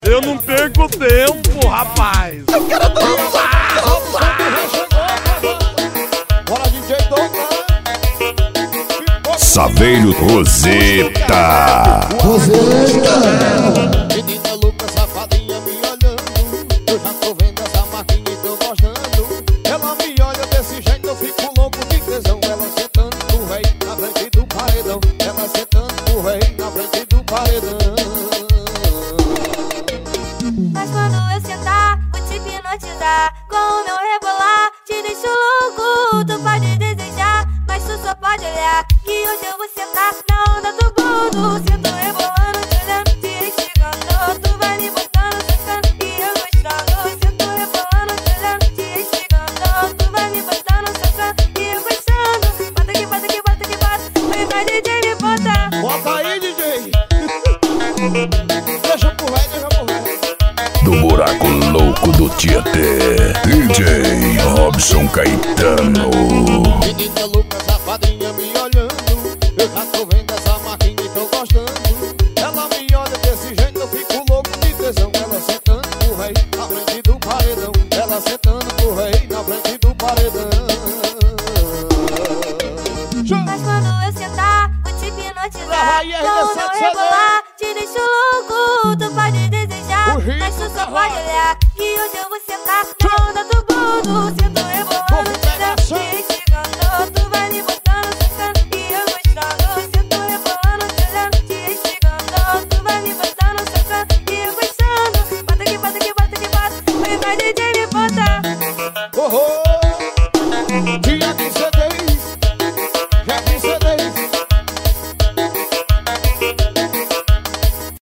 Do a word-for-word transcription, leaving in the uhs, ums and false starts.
Eu não perco tempo, rapaz. Eu quero dançar. Bora, D J Douglas. Saveiro Roseta. Roseta. Menina louca, safadinha me olhando. Eu já tô vendo essa marquinha e tô gostando. Ela me olha desse jeito, eu fico louco de tesão. Ela sentando no rei na frente do paredão. Ela sentando no rei na frente do paredão. Mas quando eu sentar, vou te hipnotizar. Com o meu rebolar, te deixo louco. Tu pode desejar, mas tu só pode olhar. Que hoje eu vou sentar na onda do mundo. Sinto rebolando, te olhando, te instigando. Tu vai me botando, socando e eu gostando. Sinto rebolando, te olhando, te instigando. Tu vai me botando, socando e eu gostando. Bota aqui, bota aqui, bota aqui, bota. Vem pra D J me bota. Bota aí, D J. Deixa pro rei, deixa pro rei. Do buraco louco do Tietê, D J Robson Caetano. Menina louca, safadinha me olhando. Eu já tô vendo essa marquinha e tô gostando. Ela me olha desse jeito, eu fico louco de tesão. Ela sentando pro rei na frente do paredão. Ela sentando pro rei na frente do paredão. Mas quando eu sentar, vou te hipnotizar. Lava aí, Com o meu rebolar, te deixo louco. Tu pode desejar, mas tu só pode olhar. Que hoje eu vou sentar na onda do mundo.